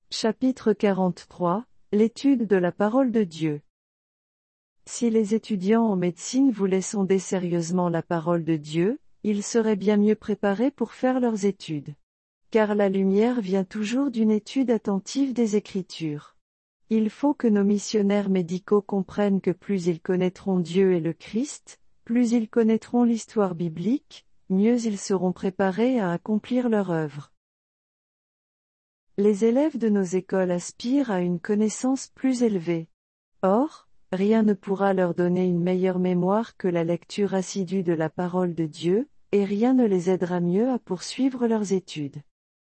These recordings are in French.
Chapitre 43, l'étude de la parole de Dieu. Si les étudiants en médecine voulaient sonder sérieusement la parole de Dieu, ils seraient bien mieux préparés pour faire leurs études. Car la lumière vient toujours d'une étude attentive des Écritures. Il faut que nos missionnaires médicaux comprennent que plus ils connaîtront Dieu et le Christ, plus ils connaîtront l'histoire biblique, mieux ils seront préparés à accomplir leur œuvre. Les élèves de nos écoles aspirent à une connaissance plus élevée. Or, rien ne pourra leur donner une meilleure mémoire que la lecture assidue de la parole de Dieu, et rien ne les aidera mieux à poursuivre leurs études.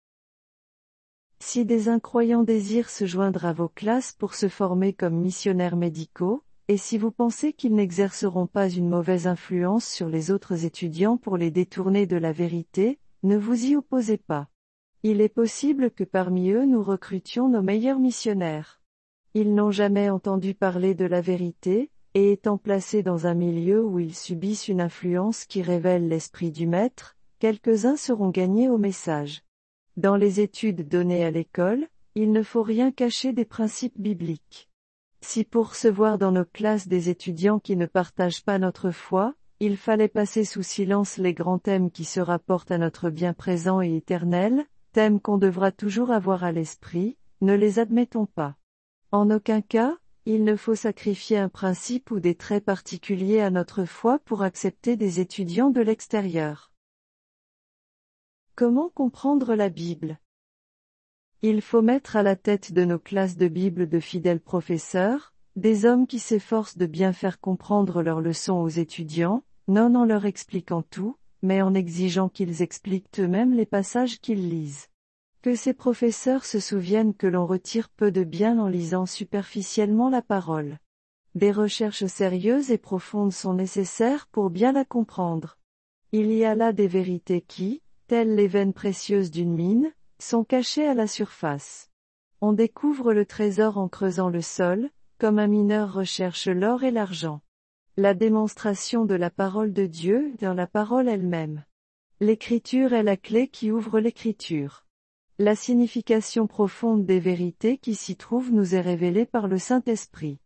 Si des incroyants désirent se joindre à vos classes pour se former comme missionnaires médicaux, et si vous pensez qu'ils n'exerceront pas une mauvaise influence sur les autres étudiants pour les détourner de la vérité, ne vous y opposez pas. Il est possible que parmi eux nous recrutions nos meilleurs missionnaires. Ils n'ont jamais entendu parler de la vérité, et étant placés dans un milieu où ils subissent une influence qui révèle l'esprit du maître, quelques-uns seront gagnés au message. Dans les études données à l'école, il ne faut rien cacher des principes bibliques. Si pour recevoir dans nos classes des étudiants qui ne partagent pas notre foi, il fallait passer sous silence les grands thèmes qui se rapportent à notre bien présent et éternel, thèmes qu'on devra toujours avoir à l'esprit, ne les admettons pas. En aucun cas, il ne faut sacrifier un principe ou des traits particuliers à notre foi pour accepter des étudiants de l'extérieur. Comment comprendre la Bible ? Il faut mettre à la tête de nos classes de Bible de fidèles professeurs, des hommes qui s'efforcent de bien faire comprendre leurs leçons aux étudiants, non en leur expliquant tout, mais en exigeant qu'ils expliquent eux-mêmes les passages qu'ils lisent. Que ces professeurs se souviennent que l'on retire peu de bien en lisant superficiellement la parole. Des recherches sérieuses et profondes sont nécessaires pour bien la comprendre. Il y a là des vérités qui, telles les veines précieuses d'une mine, sont cachées à la surface. On découvre le trésor en creusant le sol, comme un mineur recherche l'or et l'argent. La démonstration de la parole de Dieu dans la parole elle-même. L'Écriture est la clé qui ouvre l'Écriture. La signification profonde des vérités qui s'y trouvent nous est révélée par le Saint-Esprit.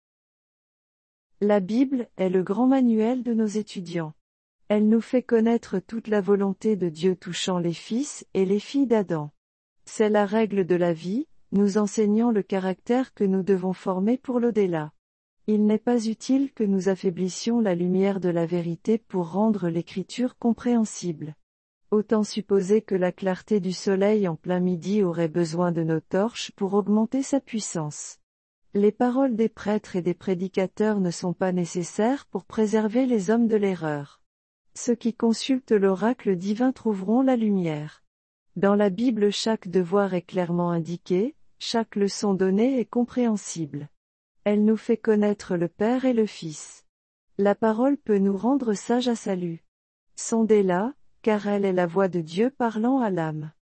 La Bible est le grand manuel de nos étudiants. Elle nous fait connaître toute la volonté de Dieu touchant les fils et les filles d'Adam. C'est la règle de la vie, nous enseignant le caractère que nous devons former pour l'au-delà. Il n'est pas utile que nous affaiblissions la lumière de la vérité pour rendre l'Écriture compréhensible. Autant supposer que la clarté du soleil en plein midi aurait besoin de nos torches pour augmenter sa puissance. Les paroles des prêtres et des prédicateurs ne sont pas nécessaires pour préserver les hommes de l'erreur. Ceux qui consultent l'oracle divin trouveront la lumière. Dans la Bible chaque devoir est clairement indiqué, chaque leçon donnée est compréhensible. Elle nous fait connaître le Père et le Fils. La parole peut nous rendre sages à salut. Sondez-la, car elle est la voix de Dieu parlant à l'âme.